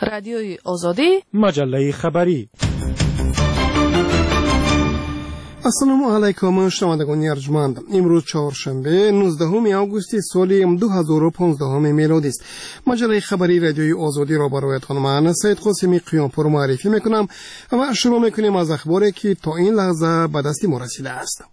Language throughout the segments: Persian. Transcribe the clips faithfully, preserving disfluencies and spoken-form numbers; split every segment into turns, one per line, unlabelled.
رادیوی آزادی،
مجله خبری.
السلام علیکم شنوندگان ارجمند. امروز چهارشنبه نوزدهم آگوست سال دو هزار و پانزده میلادی است. مجله خبری رادیوی آزادی را برایتان من سید قاسمی قیامپور معرفی میکنم و شروع میکنیم از اخباری که تا این لحظه به دست ما رسیده است.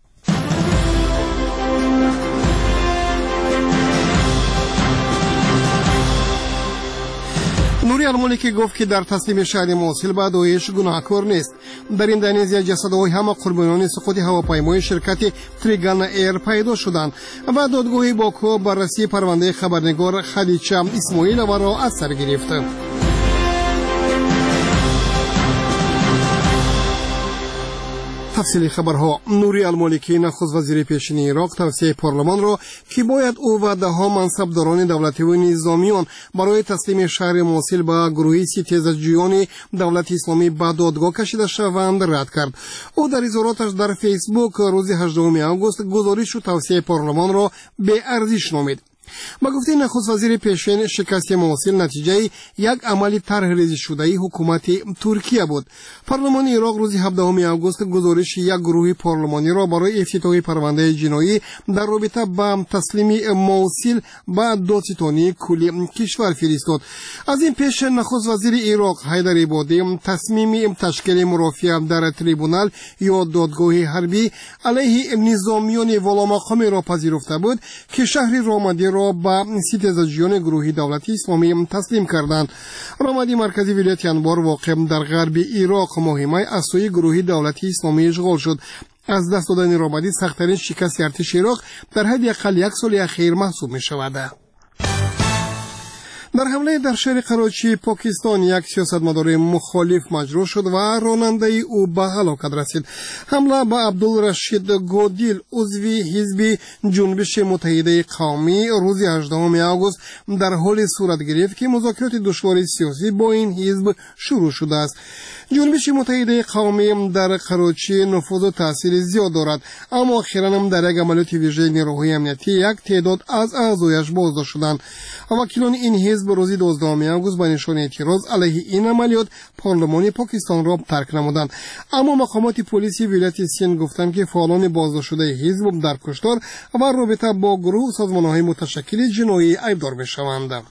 نوری المالکی گفت که در تسلیم شهر موصل به داعش گناهکار نیست. در اندونزیا جسدهای همه قربانیان سقوط هواپیمای شرکت تریگان ایر پیدا شدند و دادگاه باکو بررسی پرونده خبرنگار خدیجه اسماعیلووا را از سر گرفت. تفصیل خبرها. نوری المالکی نخست وزیر پیشین عراق توصیه پارلمان را که باید او و ده ها منصبداران دولتی و نظامیان برای تسلیم شهر موصل به گروه ستیزجویان دولت اسلامی به دادگاه کشیده شوند رد کرد. او در اظهاراتش در فیسبوک روز هجدهم آگوست گزارش و توصیه پارلمان را به ارزش نامید. با گفته نخست وزیر پیشین، شکست موصل نتیجه یک عمل طرحریزی شده حکومت ترکیه بود. پارلمان عراق روز هفدهم آگوست گزارش یک گروه پارلمانی را برای افتتاح پرونده جنایی در رابطه با تسلیم موصل به دادستانی کلی کشور فرستاد. از این پیش نخست وزیر عراق حیدر عبادی تصمیم تشکیل مرافعه در تریبونال یا دادگاه حربی علیه نظامیان والامقام را پذیرفته بود که شهر رامادی را با ستیزجویان گروه دولتی اسلامی تسلیم کردند. رامادی مرکزی ولایت انبار واقع در غرب عراق مهمه از سوی گروه دولتی اسلامی اشغال شد. از دست دادن رامادی سخت‌ترین شکست ارتش عراق در حداقل یک سال اخیر محسوب می شود. در حمله در شهر کراچی پاکستان یک سیاستمدار مخالف مجروح شد و راننده او به هلاکت رسید. حمله به عبدالرشید گودیل عضو حزب جنبش متحده قومی روز هجدهم آگوست در حال صورت گرفت که مذاکرات دشوار سیاسی با این حزب شروع شده است. جنبش متحده قومی در کراچی نفوذ و تاثیر زیاد دارد، اما اخیراً هم در یک عملیات ویژه نیروهای امنیتی یک تعداد از اعضایش بازداشت شدند. وکیلان این حزب روز دوازدهم آگوست به نشان اعتراض علیه این عملیات پارلمان پاکستان را ترک نمودند، اما مقامات پلیس ولایت سند گفتند که فعالان بازداشت شده حزب در کشتار و رابطه با گروه و سازمان‌های متشکل جنایی ایبدار می‌شوند.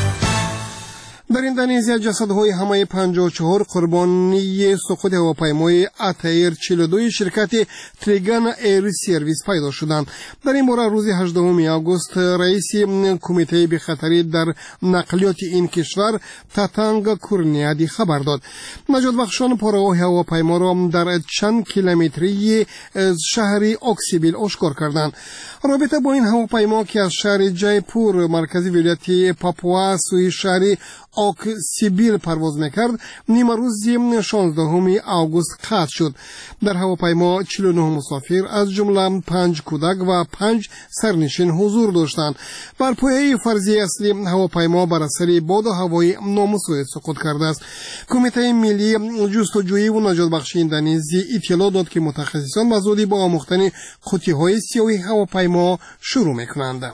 در اندونزیا جسدهای همه پنجاه و چهار قربانی سقوط هواپیمای اتایر چهل و دو شرکت تریگان ایر سرویس پیدا شدند. در این باره روز هجدهم آگوست رئیس کمیته بخطری در نقلیات این کشور تاتانگ کورنیادی خبر داد. نجات بخشان پرواز هواپیما را در چند کیلومتری شهر اکسیبیل آشکار کردند. رابطه با این هواپیما که از شهر جایپور مرکزی ولایت پاپوا سوی شهر اکسیبیل پرواز میکرد نیمه روز شانزدهم آگوست قطع شد. در هواپیما چهل و نه مسافر از جمله پنج کودک و پنج سرنشین حضور داشتند. بر پایه فرضیه اصلی هواپیما بر اثر باد و هوای نامساعد سقوط کرده است. کمیته ملی جستجویی و نجات بخشی اندونزی اطلاع داد که متخصصان به زودی با آموختن قوطی‌های سیاه هواپیما شروع میکنند.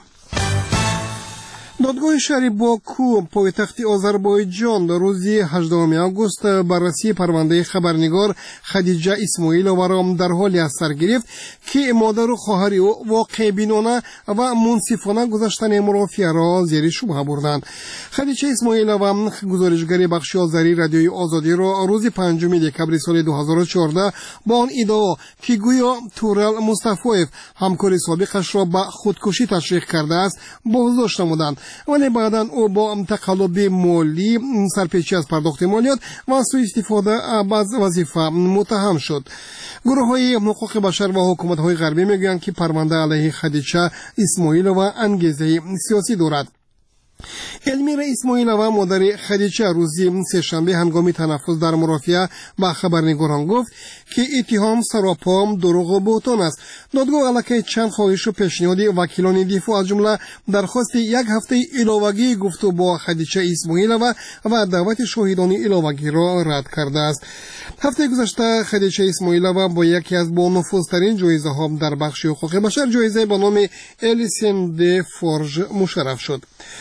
دادگاه شهر باکو پایتخت آذربایجان در روز هجدهم آگوست بررسی پرونده خبرنگار خدیجه اسماعیلووا را در حالی از سر گرفت که مادر و خواهر او واقع بینانه و منصفانه گذشتن مرافعه را زیر شبهه بردند. خدیجه اسماعیلووا گزارشگر بخش آذری رادیوی آزادی را روز پنجم دکبر سال دو هزار و چهارده با آن ادعا که گویا تورل مصطفی‌اف همکار سابقش را به خودکشی تشویق کرده است بازداشت نمودند، ولی بعداً او با تقلب مالی، سرپیچی از پرداخت مالیات و سوء استفاده از وظیفه متهم شد. گروه های حقوق بشر و حکومت های غربی میگویند که پرونده علیه خدیجه اسماعیلووا انگیزه سیاسی دارد. المیرا اسماعیلووا مادر خدیجه روزی سه‌شنبه هنگام تنفس در مرافعه با خبرنگاران گفت که اتهام سراپا دروغ و بهتان است. دادگاه علیه چند خواهش و پیشنهاد وکیلان دفاع از جمله درخواست یک هفته علاوگی گفتگو با خدیجه اسماعیلووا و دعوت شاهدان علاوگی را رد کرده است. هفته گذشته خدیجه اسماعیلووا با یکی از با نفوذترین جایزه ها در بخش حقوق بشر، جایزه با نام الیسن د فورژ مشرف شد.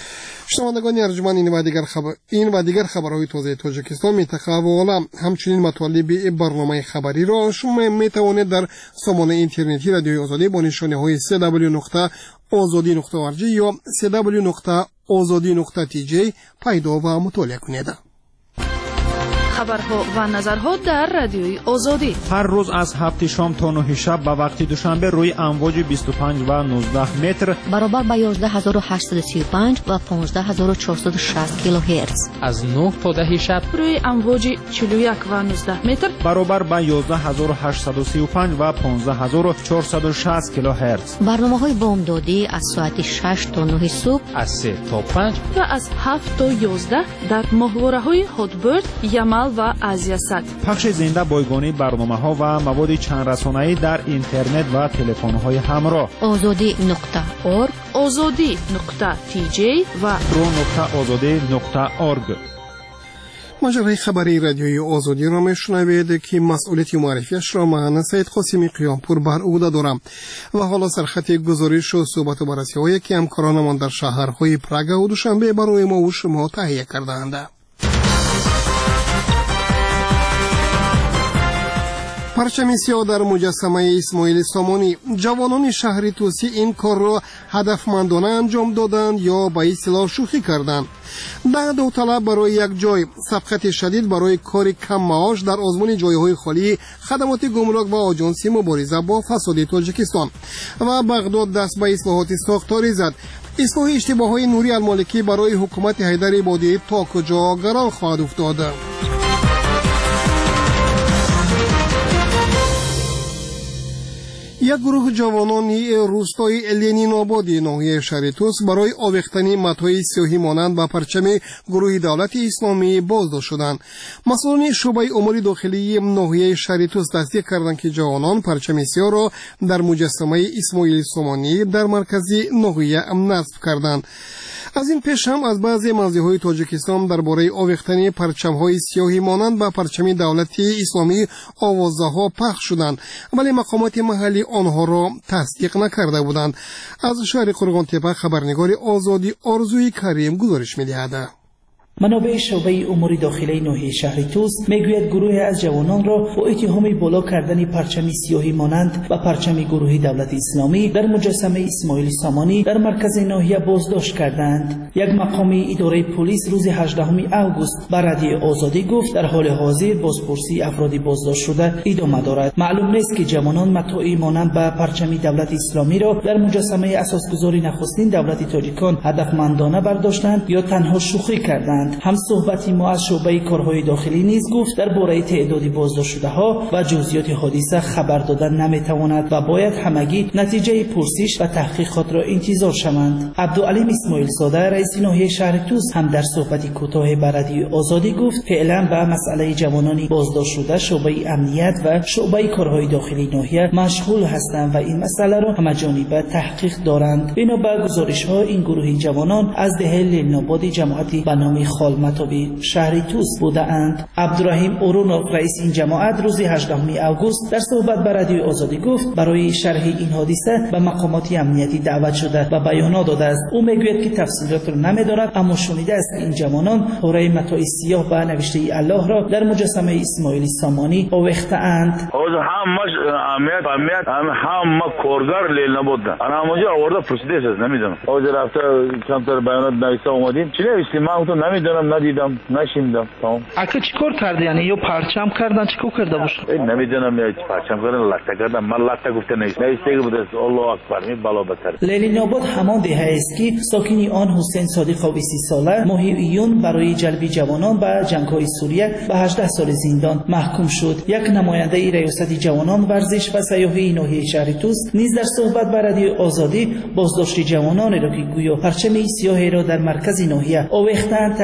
شنوندگان ارجمند، این و دیگر خبر این و دیگر خبرهای تازه تاجیکستان، منطقه و عالم، همچنین مطالب برنامه خبری را شما می توانید در سامانه اینترنتی رادیوی آزادی با نشانه های دبلیو دبلیو دبلیو نقطه آزادی نقطه او آر جی یا دبلیو دبلیو دبلیو نقطه آزادی نقطه تی جی پیدا و مطالعه کنید.
خبرها و نظرها در رادیوی آزادی
هر روز از هفت شام تا نه شب به وقت دوشنبه روی امواج بیست و پنج و نوزده متر
برابر با یازده هزار و هشتصد و سی و پنج و پانزده هزار و چهارصد و شصت کیلوهرتز
از نه تا ده شب
روی امواج چهل و یک و نوزده متر
برابر با یازده هزار و هشتصد و سی و پنج و پانزده هزار و چهارصد و شصت کیلوهرتز.
برنامه‌های بامدادی از ساعت شش تا نه صبح،
از سه تا پنج
و از هفت تا یازده در ماهواره‌های هاتبرد، یمل و آزیاسات.
پخش زنده بایگانی برنامه‌ها و مواد چند رسانه‌ای در اینترنت و تلفن‌های همراه.
آزادی نقطه اورگ،
آزادی نقطه تی جی و
رو نقطه آزادی نقطه اورگ.
مجره خبری رادیوی آزادی را میشنوید که مسئولیت معرفیش را من سید قاسمی قیامپور بر عهده دارم و حالا سرخط گزارش و صحبت و بررسی‌هایی که همکارانمان در شهرهای پراگ و دوشنبه برای ما و شما تهیه کرده‌اند. پرچم سیاه در مجسمه اسماعیل سامانی. جوانان شهر توسی این کار را هدفمندانه انجام دادند یا به اصطلاح شوخی کردند. ده داوطلب برای یک جای، سبقت شدید برای کار کم معاش در آزمون جایهای خالی خدمات گمرک و آژانسی مبارزه با فساد تاجیکستان و بغداد دست به اصلاحات ساختاری زد. اصلاح اشتباهات نوری المالکی برای حکومت حیدر عبادی تا کجا گران خواهد افتاد؟ یک گروه جوانان روستای لنین آبادی ناحیه شهر توس برای آویختن متاع سیاهی مانند به پرچم گروه دولت اسلامی بازداشت شدند. مسئولان شعبه امور داخلی ناحیه شهر توس تصدیق کردند که جوانان پرچم سیاه را در مجسمه اسماعیل سامانی در مرکز ناحیه نصب کردند. از این پیش هم از بعضی منزل‌های تاجیکستان درباره آویختن پرچم‌های سیاهی مانند به پرچم دولت اسلامی آوازه‌ها پخش شدند، ولی مقامات محلی آنها را تصدیق نکرده بودند. از شهر قرغان تپه خبرنگار آزادی آرزوی کریم گزارش می‌دهد.
منابع شعبه امور داخلی ناحیه شهر توس میگوید گروه از جوانان را با اتهام بالا کردن پرچم سیاهی مانند و پرچم گروه دولت اسلامی در مجسمه اسماعیل سامانی در مرکز ناحیه بازداشت کردند. یک مقامی اداره پلیس روز هجدهم اوگوست بر رادیو آزادی گفت در حال حاضر بازپرسی افراد بازداشت شده ادامه دارد. معلوم نیست که جوانان متاعی مانند به پرچم دولت اسلامی را در مجسمه اساسگذاری نخستین دولت تاجیکان هدفمندانه برداشتند یا تنها شوخی کردند. هم صحبتی ما از شعبه کارهای داخلی نیز گفت درباره تعدادی بازداشت شده ها و جزئیات حادثه خبر دادن نمیتواند و باید همگی نتیجه پرسش و تحقیقات را انتظار شوند. عبدالعلیم اسماعیل زاده رئیس ناحیه شهر توس هم در صحبتی کوتاه بر رادیو آزادی گفت فعلا به مسئله جوانان بازداشت شده شعبه امنیت و شعبه کارهای داخلی ناحیه مشغول هستند و این مسئله را همه‌جانبه تحقیق دارند. بنا به گزارش ها این گروه جوانان از دهه لناباد جماعتی به نام خالمتابی شهر توس بودند. عبدالرحیم اورونوف رئیس این جماعت روز هجدهم اوگوست در صحبت بر رادیو آزادی گفت برای شرح این حادثه به مقامات امنیتی دعوت شده و بیانات داده است. او میگوید که تفصیلات را نمیداند اما شنیده است که این جوانان پاره متاع سیاه به نوشته الله را در مجسمه اسماعیل سامانی آویخته‌اند.
از همش امنیت امنیت هم کارگر لیل نبودن. انا همونجا آورده پرسیدش است نمیدونم. از رفته کمتر بیانات نوشته اومدیم. چی نوشتی؟ من تو نمیدونم، ندیدم، نشیندم. تمام.
اگه چیکار کرده یعنی یا پرچم کردن چیکار کرده باشه؟
نمیدونم یا پرچم کردن لخته کردن. من لخته گفته نیست. نوشته بود الله اکبر می بالا بتر.
لنین آباد همان دهه است که ساکنی آن حسین صادق بیست ساله ماه ایون برای جلب جوانان به جنگ‌های سوریه به هجده سال زندان محکوم شد. یک نماینده ریاست جوانان ورزش و سیاحی ناحیه شهر توس نیز در صحبت بر رادیو آزادی بازداشت جوانان را که گویا پرچم سیاه را در مرکز ناحیه آویختند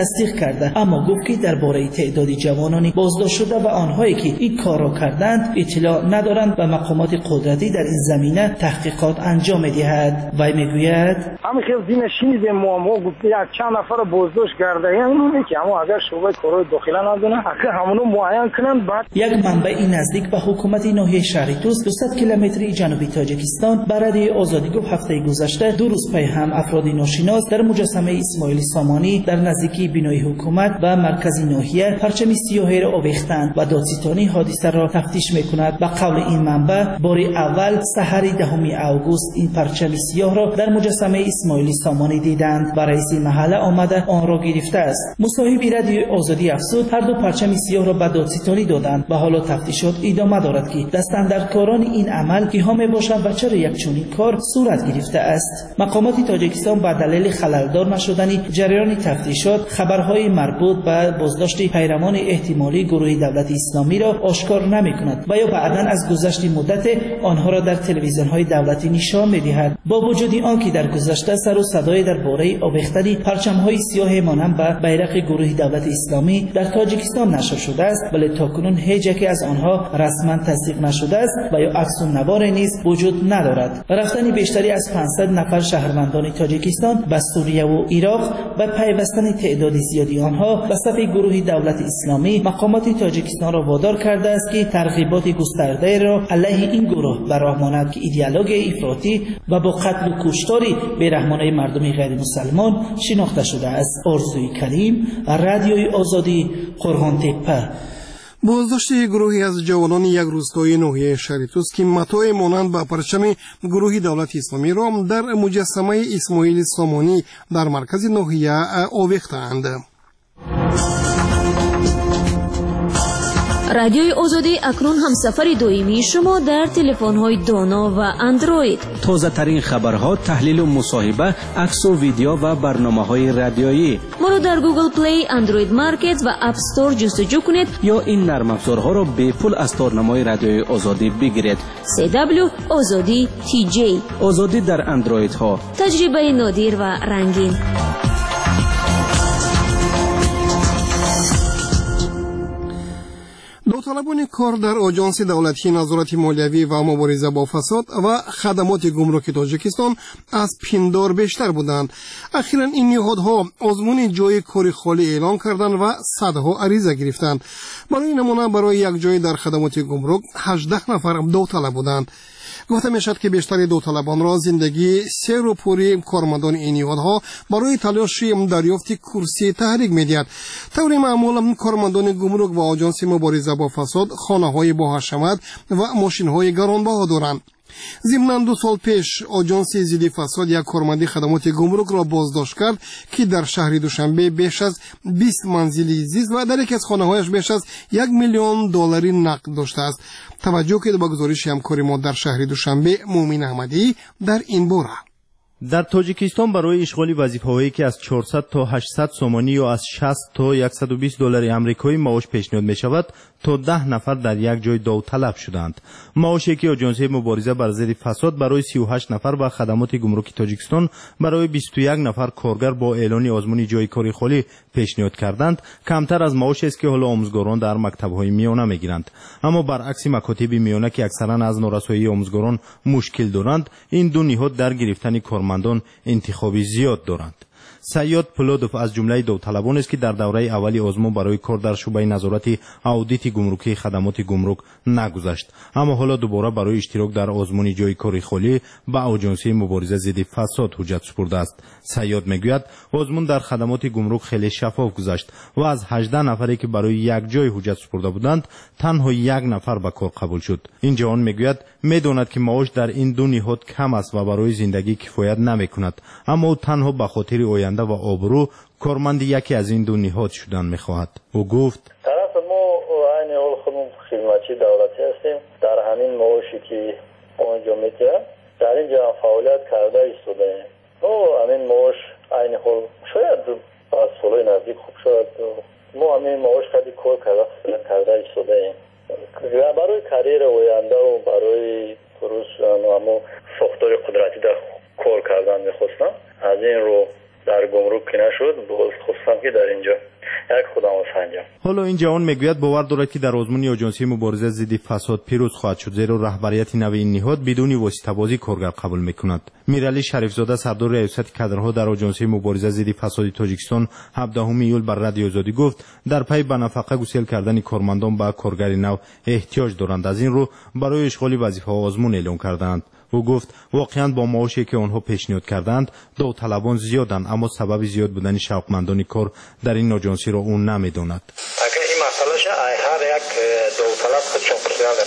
تصدیق کرده، اما گفت که درباره تعداد جوانان بازداشت شده و آنهایی که این کار را کردند اطلاع ندارند و مقامات قدرتی در این زمینه تحقیقات انجام می‌دهد. و میگوید
همین خیلی دینشین ما ما گفت یک چند نفر بازداشت کرده، یعنی که اما اگر شعبه کارهای داخلی ندونه اگر همونو معین کنن بعد
یک منبع نزدیک به حکومت ناحیه شهری توس دویست کیلومتری جنوبی تاجیکستان به رادیوی آزادی گفت هفته گذشته دو روز پی هم افراد ناشناس در مجسمه اسماعیل سامانی در نزدیکی بینای حکومت و مرکز ناحیه پرچم سیاهی را آویختند و دادستانی حادثه را تفتیش میکند. به قول این منبع بار اول سحر دهم اوگوست این پرچم سیاه را در مجسمه اسماعیل سامانی دیدند و رئیس محله آمده آن را گرفته است. مصاحب رادیوی آزادی افزود هر دو پرچم سیاه را به دادستانی دادند و حالا تفتیشات ادامه دارد که دستاندرکاران این عمل کیها میباشند و چرا یک چنین کار صورت گرفته است. مقامات تاجیکستان به دلیل خللدار نشدن جریان تفتیشات خبرهای مربوط به بازداشت پیروان احتمالی گروه دولت اسلامی را آشکار نمی‌کند و یا بعداً از گذشت مدت آنها را در تلویزیون‌های دولتی نشان می‌دهد. با وجود آنکه در گذشته سر و صدای درباره آویختن پرچم‌های سیاه مانند به بیرق گروه دولت اسلامی در تاجیکستان نشر شده است، ولی تاکنون هیچ یکی از آنها رسما تصدیق نشده است و یا عکس النوار نیز وجود ندارد. رفتن بیشتری از پانصد نفر شهروندان تاجیکستان به سوریه و عراق و پیوستن تعداد زیادی آنها به صف گروه دولت اسلامی مقامات تاجیکستان را وادار کرده است که ترغیبات گسترده را علیه این گروه به راه ماند که ایدئولوژی افراطی و با قتل و کشتاری بی‌رحمانه مردم غیر مسلمان شناخته شده است. آرزوی کریم، رادیوی آزادی، قرغان تپه.
بازداشت گروهی از جوانان یک روستای ناحیه شهری توس که متاع مانند به پرچم گروه دولت اسلامی را در مجسمه اسماعیل سامانی در مرکز ناحیه آویختند.
رادیوی آزادی اکنون همسفر دویمی شما در تلفن‌های دانا و اندروید.
تازه ترین خبرها، تحلیل و مصاحبه، عکس و ویدیو و برنامه‌های رادیویی.
ما را در گوگل پلی، اندروید مارکت و اپ استور جستجو کنید
یا این نرم افزارها را به پول از تارنمای رادیوی آزادی بگیرید.
سی دبلیو آزادی تی جی.
آزادی در اندروید ها.
تجربه نادر و رنگین.
داوطلبان کار در آژانس دولتی نظارت مالیوی و مبارزه با فساد و خدمات گمرک تاجیکستان از پندار بیشتر بودند. اخیراً این نهادها آزمون جای کار خالی اعلان کردند و صدها عریضه گرفتند. برای نمونه برای یک جای در خدمات گمرک هجده نفر داوطلب بودند. گفته میشد که بیشتر داوطلبان را زندگی سیر و پوری کارمندان این نهادها برای تلاش دریافت کرسی تحریک میدهد. طور معمول کارمندان گمرک و آژانس مبارزه با فساد خانه‌های با حشمت و ماشین‌های گرانبها دارند. ضمن دو سال پیش آژانس ضد فساد یک کارمند خدمات گمرک را بازداشت کرد که در شهر دوشنبه بیش از بیست منزلی زیست و در یک از خانه‌هایش بیش از یک میلیون دلاری نقد داشته است. توجه کنید به گزارش همکار ما در شهر دوشنبه مومن احمدی در این باره.
در تاجیکستان برای اشغال وظیفه‌هایی که از چهارصد تا هشتصد سومانی یا از شصت تا صد و بیست دلار آمریکایی معاش پیشنهاد می‌شود تا ده نفر در یک جای داوطلب شدند. معاشی که آژانس مبارزه بر ضد فساد برای سی و هشت نفر و خدمات گمرکی تاجیکستان برای بیست و یک نفر کارگر با اعلان آزمون جای کاری خالی پیشنهاد کردند کمتر از معاشی است که حالا آموزگاران در مکتب‌های میانه می‌گیرند. اما برعکس مکاتب میانه که اکثرا از نارسایی آموزگاران مشکل دارند، این دو نهاد در گرفتن کارمندان انتخابی زیاد دارند. سیاد پلودوف از جمله داوطلبان است که در دوره اولی آزمون برای کار در شعبه نظارت اودیت گمرکی خدمات گمرک نگذشت، اما حالا دوباره برای اشتراک در آزمون جای کاری خالی به آژانس مبارزه ضد فساد حجت سپرده است. سیاد میگوید آزمون در خدمات گمرک خیلی شفاف گذشت و از هجده نفری که برای یک جای حجت سپرده بودند تنها یک نفر به کار قبول شد. این جوان میگوید میداند که معاش در این دو نهاد کم است و برای زندگی کفایت نمیکند، اما تنها به خاطر آینده و آبرو کارمند یکی از این دو نهاد شدن میخواهد. او گفت
طرف ما عین حال خودمون خدمتچی دولتی هستیم، در همین معاشی که آنجا میده در اینجا فعالیت کرده ایستاده و همین معاش عین حال شاید از سالهای نزدیک خوب شد ما همین معاش خیلی کار کرده کرده ایستاده برای کریر آینده و برای پروس و همون ساختار قدرتی در کار کردن میخواستم. از این رو در گمرک که نشد، خواستم که در اینجا یک خودم سنجم.
حالا این جوان میگوید باور دارد که در آزمون آژانسی مبارزه ضد فساد پیروز خواهد شد، زیرا رهبریت نو این نهاد بدون واسطه‌بازی کارگر قبول میکند. میرعلی شریفزاده سردار ریاست کادرها در آژانسی مبارزه ضد فساد تاجیکستان هفدهم ایول بر رادیو آزادی گفت در پی به نفقه گسیل کردن کارمندان به کارگر نو احتیاج دارند، از این رو برای اشغال وظیفه آزمون اعلام کردند. او گفت واقعا با معاشی که آنها پیشنهاد کردند داوطلبان زیادند، اما سبب زیاد بودن شوقمندان کار در این آژانسی را او نمیداند.
اگر این مسئله شه هر یک داوطلب خود چاپرسیانه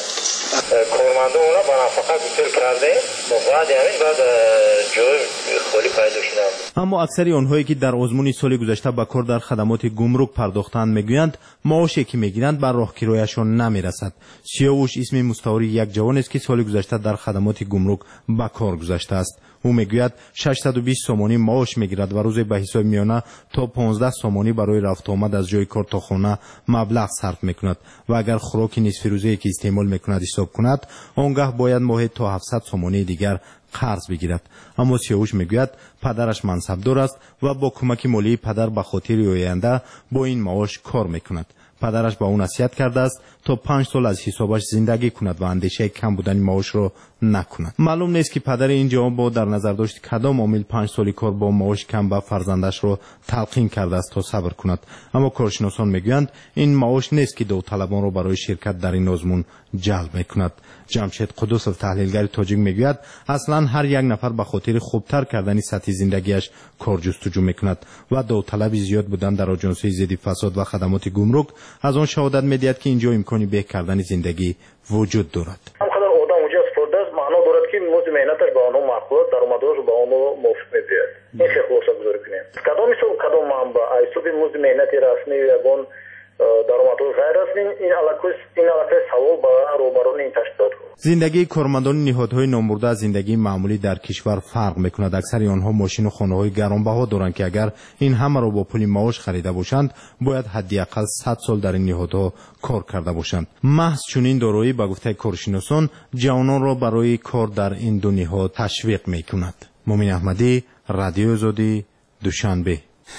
کارمندان اونا با نفقه گسیل کرده و بعد همین بعد جای خالی پیدا شدند.
اما اکثر آنهایی که در آزمون سال گذشته به کار در خدمات گمرک پرداختند میگویند معاشی که میگیرند بر راهگیرایشان نمیرسد. سیاوش اسم مستعاری یک جوان است که سال گذشته در خدمات گمرک به کار گذاشته است. او میگوید ششصد و بیست سومانی معاش میگیرد و روزی به حساب میانه تا پانزده سومانی برای رفت آمد از جای کار تا خانه مبلغ صرف میکند و اگر خوراک نصف روزه که استعمال میکند حساب کند آنگاه باید ماهی تا هفتصد سومانی دیگر قرض بگیرد. اما سیاوش میگوید پدرش منصبدار است و با کمک مالی پدر به خاطر آینده با این معاش کار میکند. پدرش با اون نصیحت کرده است تا پنج سال از حسابش زندگی کند و اندیشه کم بودن معاش را نکند. معلوم نیست که پدر این جوان با در نظر داشت کدام عامل پنج سالی کار با معاش کم به فرزندش را تلقین کرده است تا صبر کند. اما کارشناسان میگویند این معاش نیست که داوطلبان را برای شرکت در این آزمون جلب میکند. جمشید قدوسov تحلیلگر تاجیک میگوید اصلا هر یک نفر به خاطر خوبتر کردن سطح زندگیش کار جستجو میکند و داوطلب زیاد بودن در آژانسی ضد فساد و خدمات گمرک از آن شهادت میدهد که اینجا امکانی به کردن زندگی وجود دارد.
همقدر آدم اونجا اسپورت است معنا دارد که موز مهنتش به آنها معقول درآمدش به آنها موافق میبیاد. این خیلی خلاصه گذاری کنیم. کدام حساب کدام منبع حساب موز مهنتی رسمی یگان درآمدش غیر رسمی این علاقه این علاقه سوال با روبرون این تشکیلات. زندگی
کارمندان نهادهای نامبرده از زندگی معمولی در کشور فرق میکند. اکثر آنها ماشین و خانه‌های گرانبها دارند که اگر این همه را با پول معاش خریده باشند باید حداقل صد سال در این نهادها کار کرده باشند. محض چنین دارایی به گفته کارشناسان جوانان را برای کار در این دو نهاد تشویق میکند. مومن احمدی، رادیو آزادی، دوشنبه.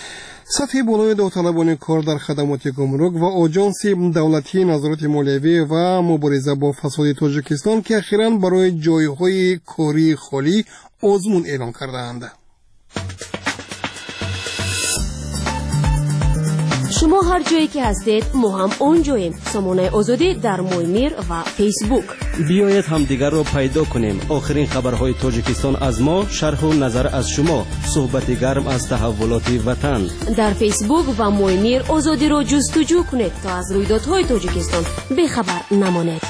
سطح بالای داوطلبان کار در خدمات گمرک و آژانس دولتی نظارت مالیوی و مبارزه با فساد تاجیکستان که اخیراً برای جایهای کاری خالی آزمون اعلام کرده‌اند.
شما هر جایی که هستید ما هم اونجاییم. سامانه آزادی در مویمیر و فیسبوک.
بیایید همدیگر را پیدا کنیم. آخرین خبرهای تاجیکستان از ما، شرح و نظر از شما، صحبت گرم از تحولات وطن.
در فیسبوک و مویمیر آزادی را جستجو کنید تا از رویدادهای تاجیکستان بخبر نمانید.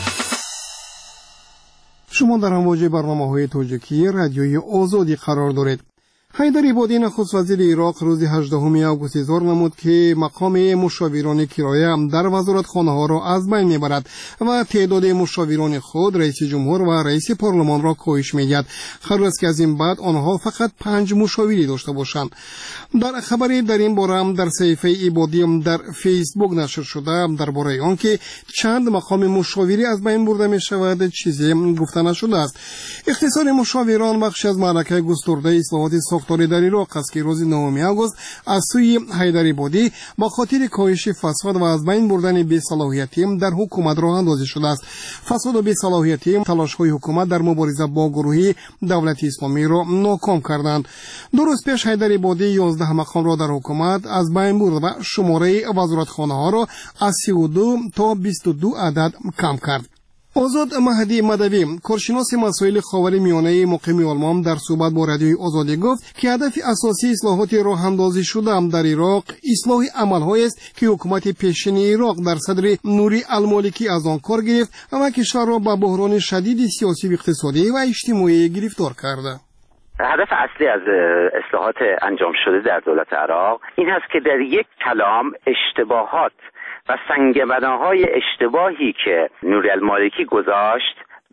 شما در امواج برنامه‌های تاجیکی رادیوی آزادی قرار دارید. حیدر عبادی نخست وزیر عراق روز هجدهم آگوست اظهار نمود که مقام مشاوران کرایه در وزارتخانه ها را از بین میبرد و تعداد مشاوران خود رئیس جمهور و رئیس پارلمان را کاهش میدهد. قرار است که از این بعد آنها فقط پنج مشاوری داشته باشند. در خبری در این باره در صفحه عبادی در فیسبوک نشر شده درباره آنکه چند مقام مشاوری از بین برده می شود چیزی گفته نشده است. اختصار مشاوران بخشی از معرکه گسترده اصلاحات ساختاری در عراق است که روز نهم آگوست از سوی حیدر عبادی با خاطر کاهش فساد و از بین بردن بی‌صلاحیتی در حکومت راه اندازی شده است. فساد و بی‌صلاحیتی تلاش‌های حکومت در مبارزه با گروه دولت اسلامی را ناکام کردند. دو روز پیش حیدر عبادی یازده مقام را در حکومت از بین برد و شماره وزارتخانه‌ها را از سی و دو تا بیست و دو عدد کم کرد. آزاد مهدی مدوی کارشناس مسائل خاورمیانه مقیم آلمان در صحبت با رادیوی آزادی گفت که هدف اساسی اصلاحات راه اندازی شده در عراق اصلاح عمل‌هایی است که حکومت پیشین عراق در صدر نوری المالکی از آن کار گرفت و کشور را به بحران شدید سیاسی و اقتصادی و اجتماعی گرفتار کرده.
هدف اصلی از اصلاحات انجام شده در دولت عراق این است که در یک کلام اشتباهات و سنگ‌بناهای اشتباهی که نوری المالکی گذاشت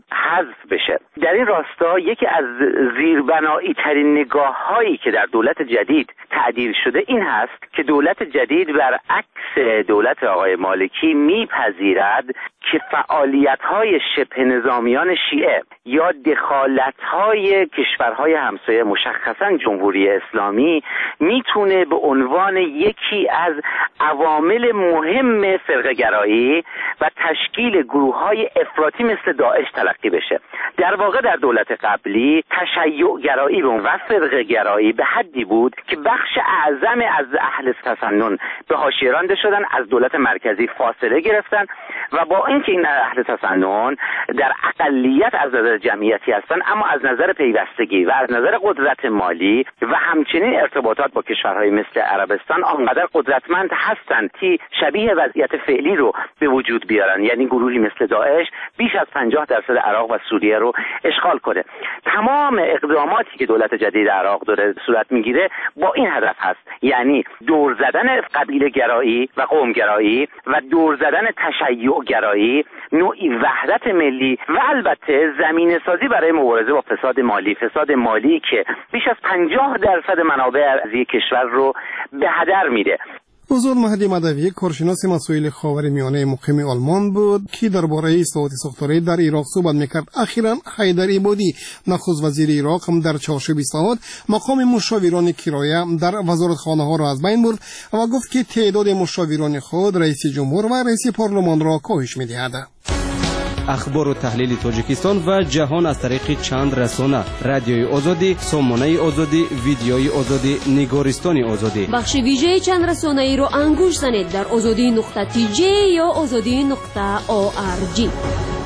حذف بشه. در این راستا یکی از زیربنایی ترین نگاه هایی که در دولت جدید تعدیل شده این هست که دولت جدید برعکس دولت آقای مالکی میپذیرد که فعالیت های شبه نظامیان شیعه یا دخالت های کشورهای همسایه مشخصا جمهوری اسلامی میتونه به عنوان یکی از عوامل مهم فرقه‌گرایی و تشکیل گروه های افراطی مثل داعش تلقی بشه. در واقع در دولت قبلی تشیع گرایی و فرقه گرایی به حدی بود که بخش اعظم از اهل تسنن به حاشیه رانده شدن، از دولت مرکزی فاصله گرفتن و با اینکه این اهل تسنن در اقلیت از نظر جمعیتی هستند، اما از نظر پیوستگی و از نظر قدرت مالی و همچنین ارتباطات با کشورهای مثل عربستان آنقدر قدرتمند هستند که شبیه وضعیت فعلی رو به وجود بیارن، یعنی گروهی مثل داعش بیش از پنجاه درصد عراق و سوریه رو اشغال کنه. تمام اقداماتی که دولت جدید عراق داره صورت میگیره با این هدف هست، یعنی دور زدن قبیله گرایی و قوم گرایی و دور زدن تشیع گرایی، نوعی وحدت ملی و البته زمینه سازی برای مبارزه با فساد مالی، فساد مالی که بیش از پنجاه درصد منابع ارضی کشور رو به هدر میده.
حضور مهدی مدوی کارشناس مسائل خاورمیانه مقیم آلمان بود که درباره اصلاحات ساختاری در عراق صحبت میکرد. اخیراً حیدر عبادی نخست وزیر عراق هم در چارچوب اصلاحات مقام مشاوران کرایه در وزارتخانه ها را از بین برد و گفت که تعداد مشاوران خود رئیس جمهور و رئیس پارلمان را کاهش میدهد.
اخبار و تحلیل تاجیکستان و جهان از طریق چند رسانه: رادیوی آزادی، سامانه آزادی، ویدیوی آزادی، نگارستان آزادی.
بخش ویژه چند رسانه ای رو انگوش زنید در آزادی نقطه تی جی یا آزادی نقطه او آر جی.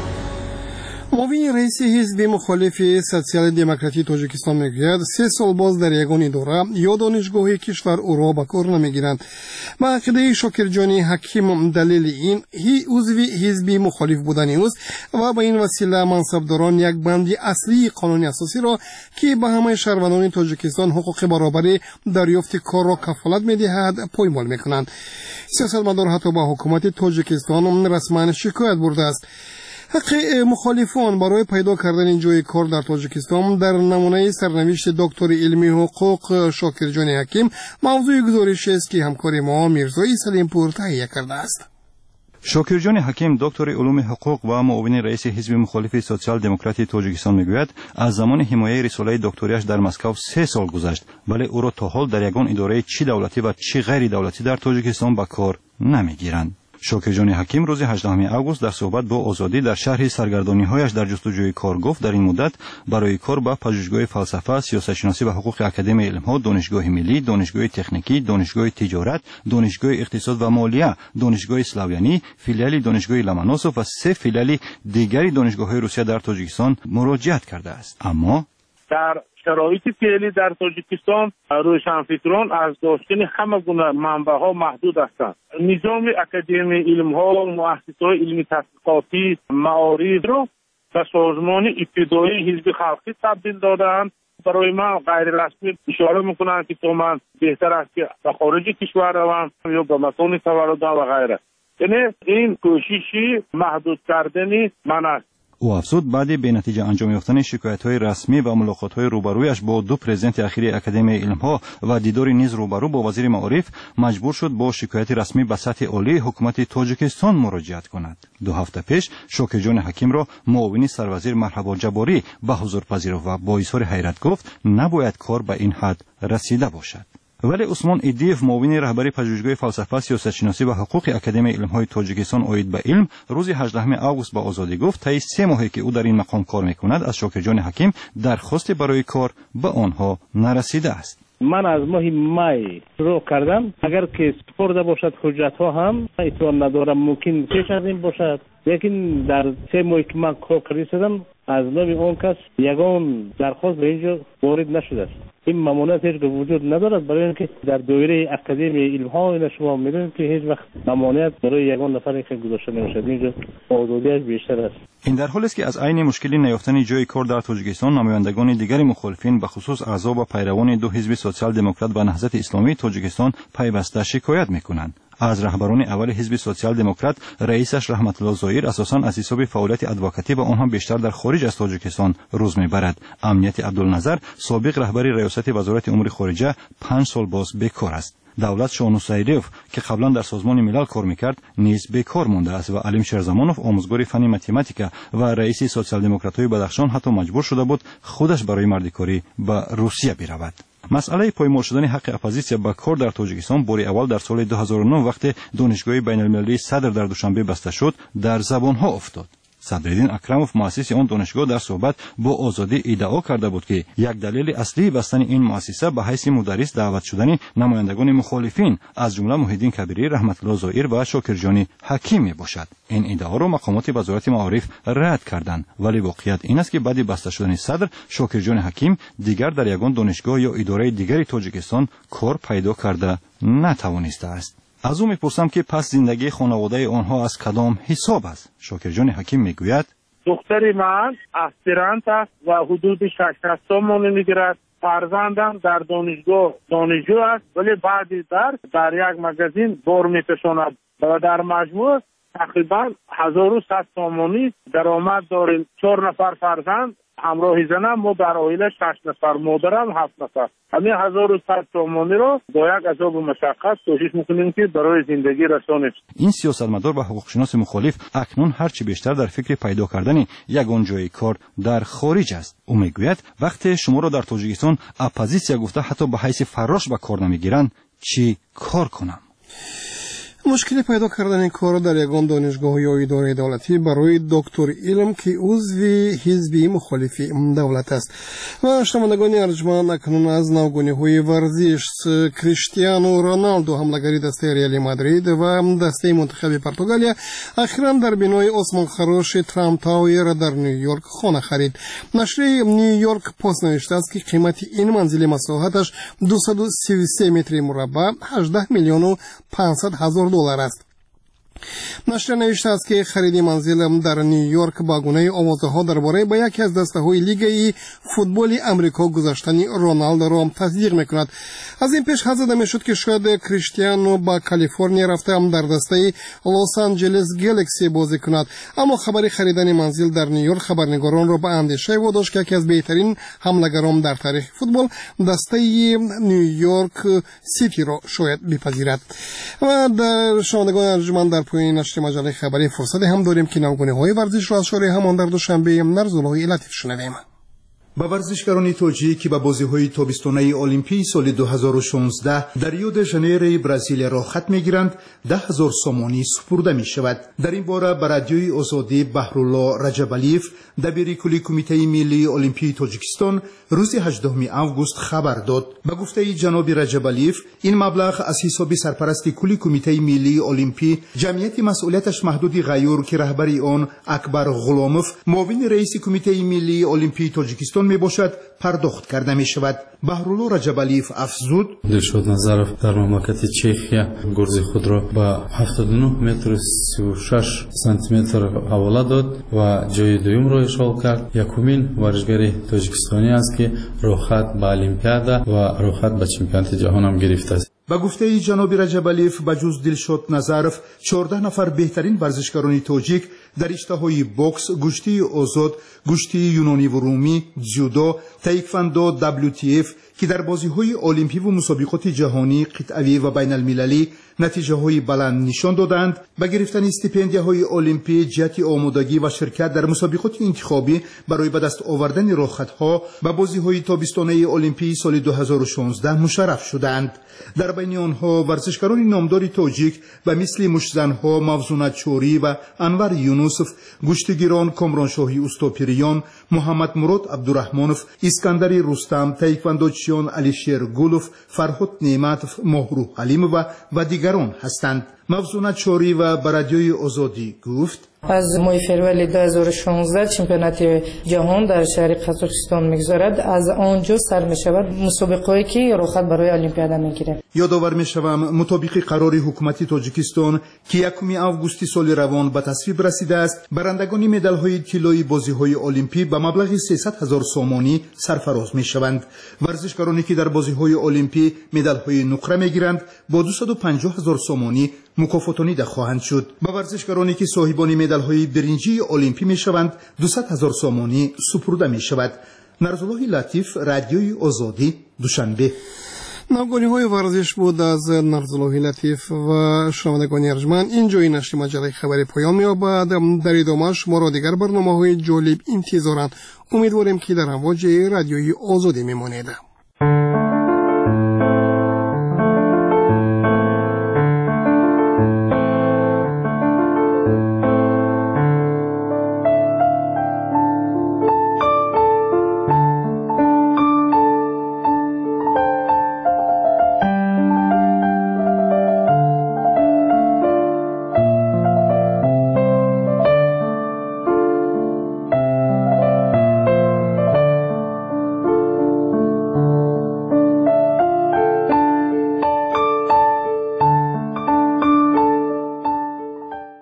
معاون رئیس حزب مخالف سوسیال دموکراتی تاجیکستان میگوید سه سال باز در یگان اداره یا دانشگاه کشور او را به کار نمیگیرند. با عقیده شاکرجانی حکیم دلیل این هی عضو حزب مخالف بودن اوست و به این وسیله منصبداران یک بندی اصلی قانون اساسی را که به همه شهروندان تاجیکستان حقوق برابری دریافت کار را کفالت میدهد پایمال میکنند. سیاستمدار حتی با حکومت تاجیکستان رسما شکایت برده است. حق مخالفان برای پیدا کردن جای کار در تاجیکستان در نمونه سرنوشت دکتر علمی حقوق شاکرجان حکیم موضوع گزارش است که همکار ما میرزای سلیمپور تهیه کرده است.
شاکرجان حکیم دکتر علوم حقوق و معاون رئیس حزب مخالف سوسیال دموکراتی تاجیکستان میگوید از زمان حمایت رساله دکتریش در مسکو سه سال گذشت، ولی او را تا حال در یگان اداره چی دولتی و چی غیر دولتی در تاجیکستان به کار نمیگیرند. شاکرجان حکیم روز هجدهم آگوست در صحبت با آزادی در شرح سرگردانی‌هایش در جستجوی کار گفت در این مدت برای کار به پژوهشگاه فلسفه، سیاستشناسی و حقوق اکادمی علم‌ها، دانشگاه ملی، دانشگاه تکنیکی، دانشگاه تجارت، دانشگاه اقتصاد و مالیه، دانشگاه اسلاویانی، فیلیال دانشگاه لمنوسوف و سه فیلیال دیگری دانشگاه‌های روسیه در تاجیکستان مراجعت کرده است. اما
در شرایط فعلی در تاجیکستان روشنفکران از داشتن همه گونه منبع‌ها محدود هستند. نظام اکادمی علم‌ها و مؤسسه‌های علمی تحقیقاتی معارف را به سازمان ابتدایی حزب خلقی تبدیل دادند. برای من غیر رسمی اشاره میکنند که تو من بهتر است که به خارج کشور روم یا به مکان تولدم و غیره. یعنی این کوششی محدود کردن من است.
او افزود بعد به نتیجه انجام یافتن شکایت‌های رسمی و ملاقات‌های روبرویش با دو پرزیدنت اخیر اکادمی علم‌ها و دیداری نیز روبرو با وزیر معارف مجبور شد با شکایت رسمی به سطح عالی حکومت تاجیکستان مراجعت کند. دو هفته پیش شاکرجان حکیم را معاون سروزیر مرحبا جباری به حضور پذیرفت و با اظهار حیرت گفت نباید کار به این حد رسیده باشد. ولی عثمان ایدیف معاون رهبری پژوهشگاه فلسفه، سیاستشناسی و حقوق اکادمی علم‌های تاجیکستان اوید به علم روز هجدهم آگوست با آزادی گفت طی سه ماهی که او در این مقام کار می‌کند از شاکرجان حکیم درخواست برای کار به آنها نرسیده است.
من از ماه می شروع کردم، اگر که سپرده باشد حجت‌ها هم اطلاع ندارم، ممکن پیش از این باشد، لیکن در سه ماهی که من کار کردم از نوع اون کس یگان درخواست به اینجا وارد نشده است. این ممانعت هیچ وجود ندارد، برای اینکه در دایره اکادمی علم ها این شما میدونید که هیچ وقت ممانعت برای یگان نفر که گذاشته نمیشد. اینجا آزادیش بیشتر است.
این در حالی است که از عین مشکلی نیافتن جای کار در تاجیکستان نمایندگان دیگر مخالفین به خصوص اعضا و پیروان دو حزب سوسیال دموکرات و نهضت اسلامی تاجیکستان پیوسته شکایت میکنند. از رهبران اول حزب سوسیال دموکرات رئیسش رحمت الله زوئیر اساساً از حساب فعالیت ادوکاتی و آن هم بیشتر در خارج از تاجیکستان روز میبرد. امنیت عبدالنظر سابق رهبر ریاست وزارت امور خارجه پنج سال باز بیکار است. دولت شانوسایریف که قبلا در سازمان ملل کار میکرد نیز بیکار مانده است و علیم شیرزمانوف آموزگار فن متماتیکا و رئیس سوسیال دموکرات‌های بدخشان حتی مجبور شده بود خودش برای مردیکاری به روسیه برود. مسئله پایمال شدن حق اپوزیسیا به کار در تاجیکستان باری اول در سال دو هزار و نه وقتی دانشگاه بین المللی صدر در دوشنبه بسته شد در زبانها افتاد. صدرالدین اکرموف مؤسس آن دانشگاه در صحبت با آزادی ادعا کرده بود که یک دلیل اصلی بستن این مؤسسه به حیث مدرس دعوت شدن نمایندگان مخالفین از جمله محیدین کبیری، رحمت الله زوئیر و شاکرجان حکیم می باشد. این ادعا را مقامات وزارت معارف رد کردند، ولی واقعیت این است که بعد بسته شدن صدر شاکرجان حکیم دیگر در یگان دانشگاه یا اداره دیگری تاجیکستان کار پیدا کرده نتوانسته است. از او میپرسم که پس زندگی خانواده آنها از کدام حساب است؟ شاکرجان حکیم میگوید
دختر من اسپرانت است و حدود ششصد تومان میگیرد. فرزندم در دانشگاه دانشجو است ولی بعد درس در یک مگزین بار میکشاند و در مجموع تقریبا هزار و صد تومانی درآمد داریم. چهار نفر فرزند همراه زنم، ما در عائله شش نفر، مادرم هفت نفر. همین هزار و صد تومانی رو با یک عذاب و مشقت کوشش میکنیم که برای زندگی رسانیم.
این سیاستمدار و حقوقشناس مخالف اکنون هرچی بیشتر در فکر پیدا کردن یگان جای کار در خارج است. او میگوید وقتی شما را در تاجیکستان اپوزیسیا گفته حتی به حیث فراش به کار نمیگیرند چی کار کنم؟
مشکلی پیدا کردن کار در یگان دانشگاه یا اداره دولتی برای دکتر علم که عضو حزب مخالف دولت است. و شنوندگان ارجمند اکنون از نوگانی‌های ورزش کریستیانو رونالدو حمله‌گری دسته ریال مادرید و دسته منتخب پرتغالیا اخیراً در بنای عثمان خراش ترامپ تاور در نیویورک خانه خرید. نشر نیویورک پست نوشته است که قیمت این منزل مساحتش دویست و سی و سه متر مربع هجده میلیون و پانصد هزار دلار است. نشر نوشته است که خرید منزل در نیویورک با گونه آوازها درباره به یکی از دسته‌های لیگ فوتبال آمریکا گذاشتن رونالدو را تصدیق می‌کند. از این پیش حد زده می‌شد که شاید کریستیانو با کالیفرنیا رفته هم در دسته لس آنجلس گالاکسی بازی کند، اما خبر خریدن منزل در نیویورک خبرنگاران را به اندیشه واداشت که یکی از بهترین حمله‌گران در تاریخ فوتبال دسته نیویورک سیتی را شاید بپذیرد. و در شنوندگان ارجمند در پایین نشر مجله خبری فرصت هم داریم که نوگانی‌های ورزش را از شارع همان در دوشنبه نرزولهای لطیف شنویم.
با ورزشکاران توجیهی که به بازی‌های تابستانه المپی سال دو هزار و شانزده در ریو د ژانیرو برزیل را خط می‌گیرند ده هزار سومانی سپرده می‌شود. در این باره به رادیوی آزادی بهرالله رجبالیف دبیر کل کمیته ملی المپی تاجیکستان روز هجدهم آگوست خبر داد. به گفته جناب رجبالیف این مبلغ از حساب سرپرست کل کمیته ملی المپی جمعیت مسئولیتش محدود غیور که رهبر آن اکبر غلاموف معاون رئیس کمیته ملی المپی تاجیکستان می باشد پرداخت کرده می شود. بهرالله رجبالیف افزود
دلشاد نظرов در مملکت چخیا گرز خود را با هفتاد و نه متر و سی و شش سانتی متر حواله داد و جای دوم را اشغال کرد. یکمین ورزشکار تاجیکستانی است که رخصت به المپیادا و رخصت به چمپیونات جهان هم گرفته است.
با گفته جناب رجبالیف بجز دلشاد نظرов چهارده نفر بهترین ورزشکاران تاجیک در رشته‌های بوکس، گشتی آزاد، گشتی یونانی و رومی، جودو، تایکواندو، دبلیو تی اف که در بازی‌های المپی و مسابقات جهانی، قطعی و بین المللی نتیجه‌های بلند نشان دادند. با گرفتن استیپندیاهای المپی جهت آمادگی و شرکت در مسابقات انتخابی برای به دست آوردن رخصت‌ها به بازی‌های تابستانه المپی سال دو هزار و شانزده مشرف شدند. در بین آنها ورزشکاران نامدار تاجیک به مثل مشزن‌ها موزونت چوری و انور یونوسف، گشتیگیران کامرانشاهی استوپیریان، محمد مراد عبدالرحمنوف، اسکندر رستم، تایکواندوچیان علیشیر گولوف، فرهاد نعمتوف، مهرو حلیم و و دیگران هستند. موزونت چوری و برادیوی آزادی گفت
از ماه فروریه دو هزار و شانزده چمپیونات جهان در شهر قزاقستان میگذارد. از آنجا سر میشود مسابقه‌ای که رخصت برای المپیادا میگیرد.
یادآور میشوم مطابق قرار حکومت تاجیکستان که یکم آگوست سال روان به تصویب رسیده است، برندگان مدال‌های طلایی بازی‌های المپی به مبلغ سیصد هزار سومانی سرفراز میشوند. ورزشکارانی که در بازی‌های المپی مدال‌های نقره میگیرند با دویست و پنجاه هزار سومانی مکافاتانیده خواهند شد. به ورزشکارانی که صاحبان مدال‌های برنجی المپی میشوند دویست هزار سومانی سپرده می شود. نرزالله لطیف، رادیوی آزادی، دوشنبه.
نوگانی های ورزش بود از نرزالله لطیف و شنوندگان ارجمند. اینجای نشر مجله خبری پایان می‌یابد. در ادامه شما را دیگر برنامه‌های جالب انتظارند. امیدواریم که در امواج رادیوی آزادی میمانید.